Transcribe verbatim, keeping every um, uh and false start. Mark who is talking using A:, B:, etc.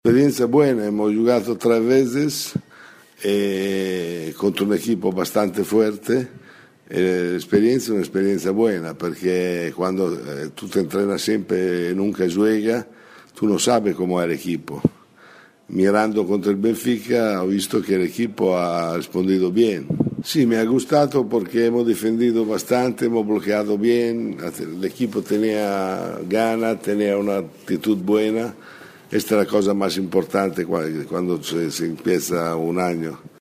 A: Experiencia buena, hemos jugado tres veces eh, contra un equipo bastante fuerte. Eh, L'experiencia es una experiencia buena porque cuando eh, tú te entrenas siempre y nunca juegas, tú no sabes cómo es el equipo. Mirando contra el Benfica he visto que el equipo ha respondido bien. Sí, me ha gustado porque hemos defendido bastante, hemos bloqueado bien, el equipo tenía ganas, tenía una actitud buena. Esta es la cosa más importante cuando se, se empieza un año.